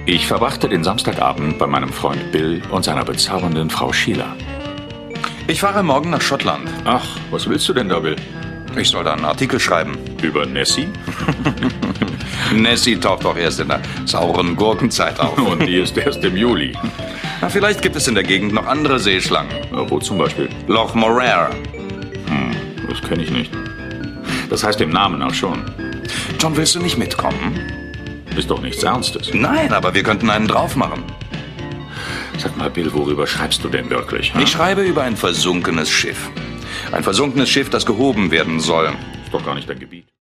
Ich verbrachte den Samstagabend bei meinem Freund Bill und seiner bezaubernden Frau Sheila. Ich fahre morgen nach Schottland. Ach, was willst du denn da, Bill? Ich soll da einen Artikel schreiben. Über Nessie? Nessie taucht doch erst in der sauren Gurkenzeit auf. Und die ist erst im Juli. Na, vielleicht gibt es in der Gegend noch andere Seeschlangen. Wo zum Beispiel? Loch Morar. Das kenne ich nicht. Das heißt dem Namen nach schon. John, willst du nicht mitkommen? Ist doch nichts Ernstes. Nein, aber wir könnten einen drauf machen. Sag mal, Bill, worüber schreibst du denn wirklich? Ich schreibe über ein versunkenes Schiff. Ein versunkenes Schiff, das gehoben werden soll. Ist doch gar nicht dein Gebiet.